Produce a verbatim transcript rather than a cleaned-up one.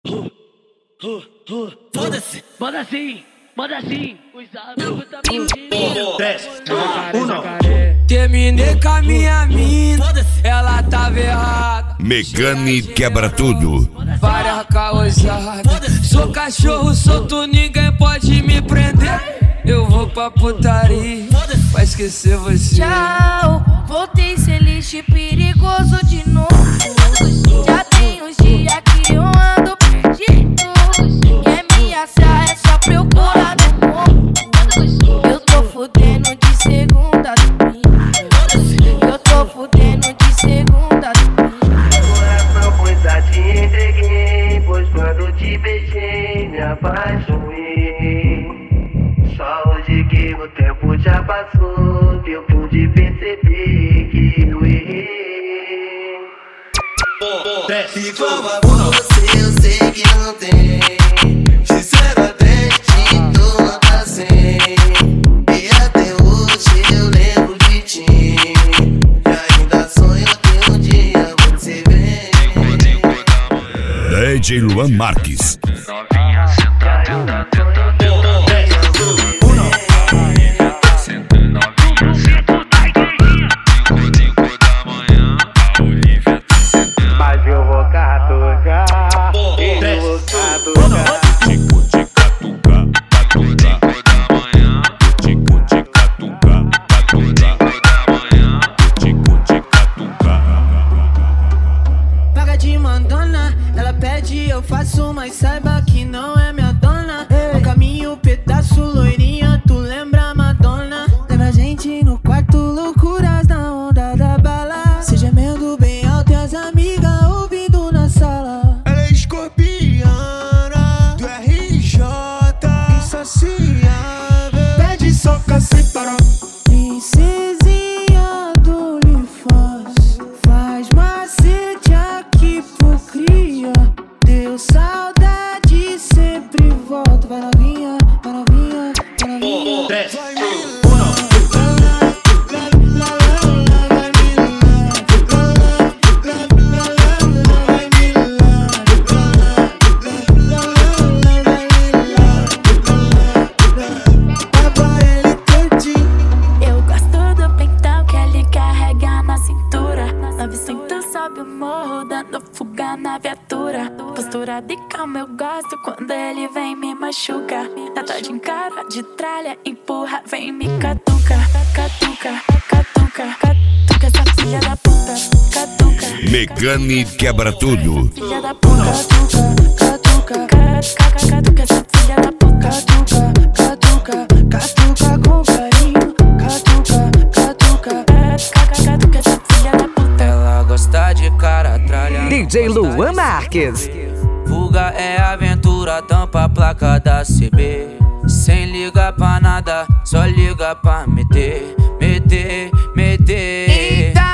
Foda-se, manda assim, manda assim. Os amigos também pedindo. Três, uno. Terminei com a minha mina, ela tava errada. Megane quebra tudo. Várias caosadas. Sou cachorro solto, ninguém pode me prender. Eu vou pra putaria pra esquecer você. Tchau, voltei ser lixo perigoso de novo. Já tem uns dias que eu ando perdido. Quer me achar é só procurar no mundo. Eu tô fudendo de segunda a domingo. Eu tô fudendo de segunda a domingo. Coração, pois já te entreguei, pois quando te beijei me apaixonei. Só hoje que o tempo já passou, que eu pude perceber que eu errei. Igual a você eu sei que não tem. Sincero até te dou nota cem. E até hoje eu lembro de ti. E ainda sonho que um dia você vem. D J Luan Marques. Novinha, senta, tenta, tenta. Ela pede, eu faço, mas saiba que não é minha dona. No caminho, pedaço, loirinha, tu lembra Madonna? Lembra a gente no quarto, loucuras na onda da bala. Se gemendo bem alto e as amigas ouvindo na sala. Ela é escorpiana do R J, insaciável, pede soca sem parar. Princesinha do OnlyFans, faz macete aqui pro cria. Deu saudade, sempre volta. Vai novinha, vai novinha, vai novinha. Três, Eu gosto do peitão que ele carrega na cintura. Nove cinto sobe o morro, dando fuga na viatura. Postura de calma eu gosto quando ele vem me machuca. Tata de cara de tralha, empurra, vem me catuca. Catuca, catuca, catuca, essa filha da puta. Catuca, Megane quebra tudo. filha da puta. Catuca, catuca, catuca, essa filha da puta. Catuca, catuca, catuca com carinho. Catuca, catuca, catuca, catuca, essa filha da puta. Ela gosta de cara tralha. D J Luan Marques. Fuga é aventura, tampa a placa da C B. Sem ligar pra nada, só liga pra meter, meter, meter.